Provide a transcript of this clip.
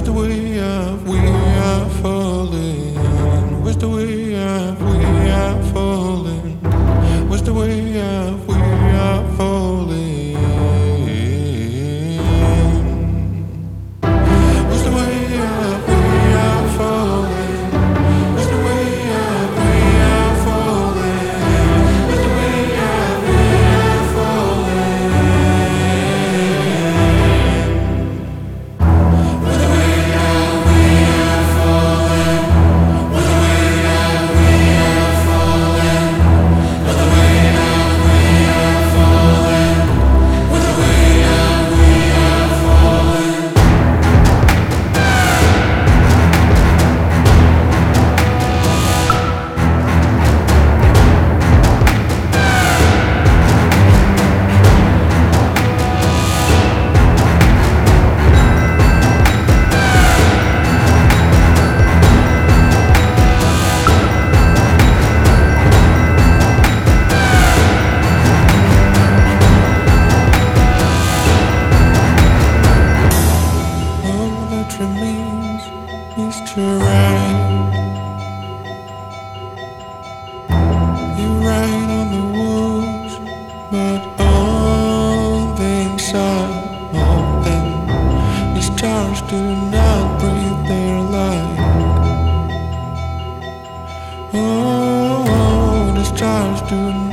the way we are falling? Where's the way we are falling? Where's the way we are falling? Where's the way we are falling? Where's the way we are falling? Where's the way we are falling? Where's the way we are falling? Where's the way we are falling? Where's the way we are falling? Where's the way we are falling? All that remains is to write. You write on the walls, but on the inside of them, the stars do not breathe their light. Oh, the stars do